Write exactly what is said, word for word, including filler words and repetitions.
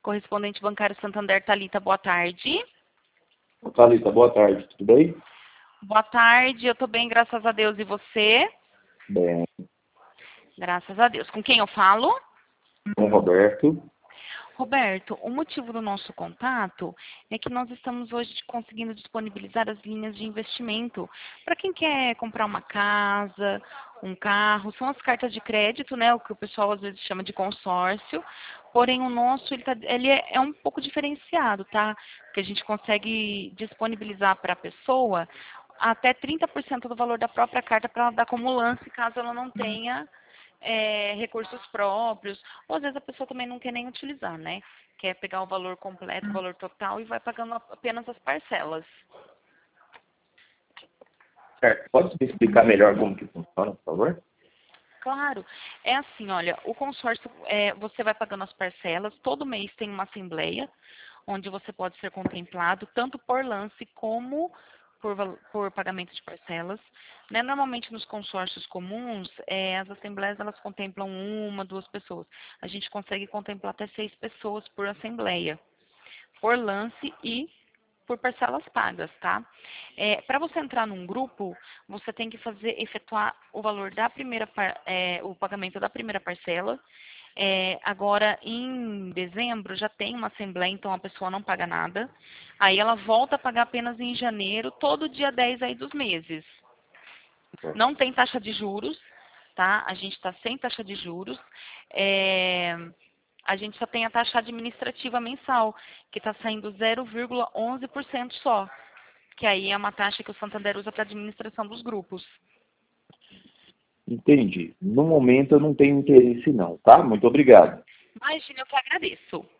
Correspondente bancário Santander, Thalita, boa tarde. Thalita, boa tarde, tudo bem? Boa tarde, eu estou bem, graças a Deus. E você? Bem, Graças a Deus. Com quem eu falo? com o Roberto. Roberto, o motivo do nosso contato é que nós estamos hoje conseguindo disponibilizar as linhas de investimento para quem quer comprar uma casa, um carro. São as cartas de crédito, né, o que o pessoal às vezes chama de consórcio. Porém, o nosso ele, tá, ele é, é um pouco diferenciado, tá? Porque a gente consegue disponibilizar para a pessoa até trinta por cento do valor da própria carta para ela dar como lance, caso ela não tenha É, recursos próprios, ou às vezes a pessoa também não quer nem utilizar, né? Quer pegar o valor completo, o valor total e vai pagando apenas as parcelas. Certo, pode me explicar melhor como que funciona, por favor? Claro, é assim, olha, o consórcio, é, você vai pagando as parcelas, todo mês tem uma assembleia, onde você pode ser contemplado, tanto por lance como por, val- por pagamento de parcelas. Né? Normalmente nos consórcios comuns, é, as assembleias elas contemplam uma, duas pessoas. A gente consegue contemplar até seis pessoas por assembleia, por lance e por parcelas pagas, tá? É, para você entrar num grupo, você tem que fazer, efetuar o valor da primeira, par- é, o pagamento da primeira parcela. É, agora, em dezembro, já tem uma assembleia, então a pessoa não paga nada. Aí ela volta a pagar apenas em janeiro, todo dia dez aí dos meses. Não tem taxa de juros, tá? A gente está sem taxa de juros. É, a gente só tem a taxa administrativa mensal, que está saindo zero vírgula onze por cento só, que aí é uma taxa que o Santander usa para administração dos grupos. Entendi. No momento eu não tenho interesse não, tá? Muito obrigado. Imagina, eu que agradeço.